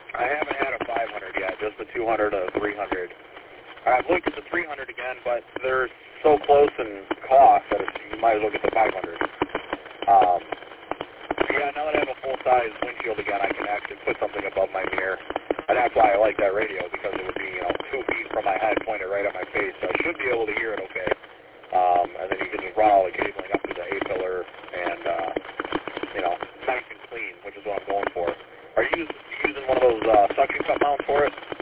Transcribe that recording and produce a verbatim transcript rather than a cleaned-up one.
I haven't had a five hundred yet, just the two hundred or three hundred. I've looked at the three hundred again, but they're so close in cost that it's, you might as well get the five hundred. Um, yeah, now that I have a full-size windshield again, I can actually put something above my mirror. And that's why I like that radio, because it would be, you know, two feet from my head, pointed right at my face. So I should be able to hear it okay. Um, and then you can just run all the cabling up to the A-pillar and, uh, you know, nice and clean, which is what I'm going for. Are you using one of those uh, suction cup mounts for it?